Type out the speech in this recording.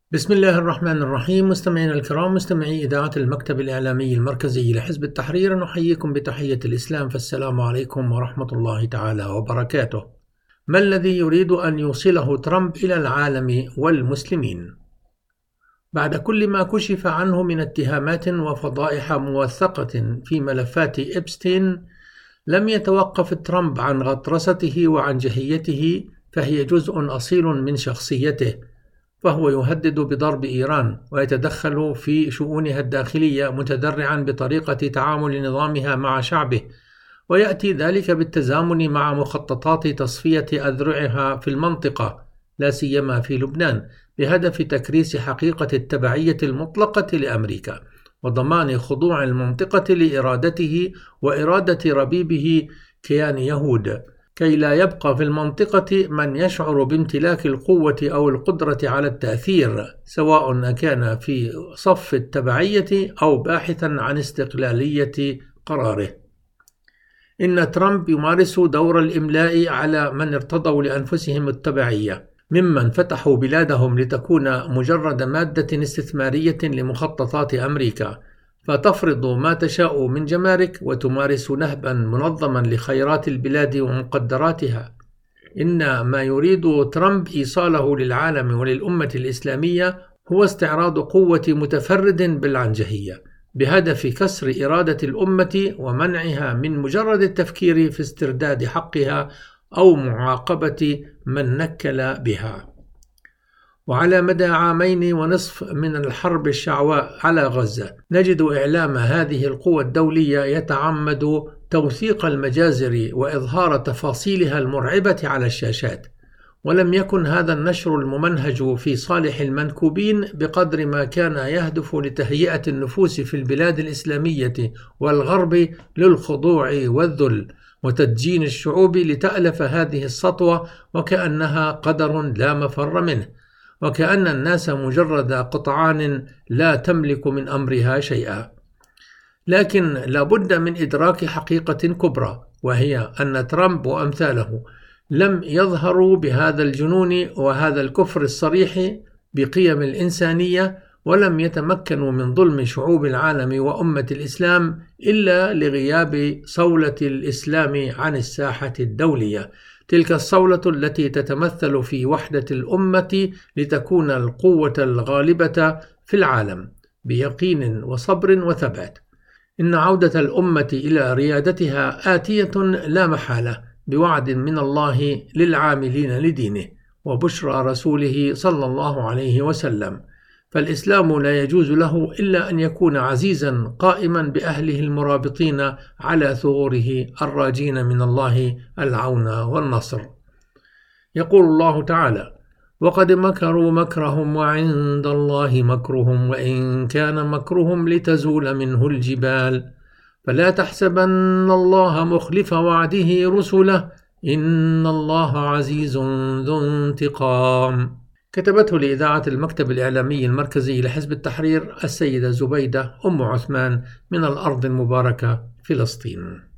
بسم الله الرحمن الرحيم. مستمعينا الكرام، مستمعي إذاعة المكتب الإعلامي المركزي لحزب التحرير، نحييكم بتحية الإسلام، فالسلام عليكم ورحمة الله تعالى وبركاته. ما الذي يريد أن يوصله ترامب إلى العالم والمسلمين؟ بعد كل ما كشف عنه من اتهامات وفضائح موثقة في ملفات إبستين، لم يتوقف ترامب عن غطرسته وعن جهيته، فهي جزء أصيل من شخصيته. فهو يهدد بضرب إيران ويتدخل في شؤونها الداخلية متذرعا بطريقة تعامل نظامها مع شعبه، ويأتي ذلك بالتزامن مع مخططات تصفية أذرعها في المنطقة، لا سيما في لبنان، بهدف تكريس حقيقة التبعية المطلقة لأمريكا وضمان خضوع المنطقة لإرادته وإرادة ربيبه كيان يهود، كي لا يبقى في المنطقة من يشعر بامتلاك القوة أو القدرة على التأثير، سواء كان في صف التبعية أو باحثا عن استقلالية قراره. إن ترامب يمارس دور الإملاء على من ارتضوا لأنفسهم التبعية، ممن فتحوا بلادهم لتكون مجرد مادة استثمارية لمخططات أمريكا، فتفرض ما تشاء من جمارك وتمارس نهبا منظما لخيرات البلاد ومقدراتها. إن ما يريد ترامب إيصاله للعالم وللأمة الإسلامية هو استعراض قوة متفرد بالعنجهية، بهدف كسر إرادة الأمة ومنعها من مجرد التفكير في استرداد حقها أو معاقبة من نكل بها. وعلى مدى 2.5 عام من الحرب الشعواء على غزة، نجد إعلام هذه القوى الدولية يتعمد توثيق المجازر وإظهار تفاصيلها المرعبة على الشاشات، ولم يكن هذا النشر الممنهج في صالح المنكوبين بقدر ما كان يهدف لتهيئة النفوس في البلاد الإسلامية والغرب للخضوع والذل، وتدجين الشعوب لتألف هذه السطوة وكأنها قدر لا مفر منه، وكأن الناس مجرد قطعان لا تملك من أمرها شيئا. لكن لابد من إدراك حقيقة كبرى، وهي أن ترامب وأمثاله لم يظهروا بهذا الجنون وهذا الكفر الصريح بقيم الإنسانية، ولم يتمكنوا من ظلم شعوب العالم وأمة الإسلام إلا لغياب صولة الإسلام عن الساحة الدولية، تلك الصولة التي تتمثل في وحدة الأمة لتكون القوة الغالبة في العالم بيقين وصبر وثبات. إن عودة الأمة إلى ريادتها آتية لا محالة، بوعد من الله للعاملين لدينه وبشرى رسوله صلى الله عليه وسلم. فالإسلام لا يجوز له إلا أن يكون عزيزا قائما بأهله المرابطين على ثغوره الراجين من الله العون والنصر. يقول الله تعالى: وقد مكروا مكرهم وعند الله مكرهم وإن كان مكرهم لتزول منه الجبال فلا تحسبن الله مخلف وعده رسله إن الله عزيز ذو انتقام. كتبته لإذاعة المكتب الإعلامي المركزي لحزب التحرير السيدة زبيدة أم عثمان من الأرض المباركة فلسطين.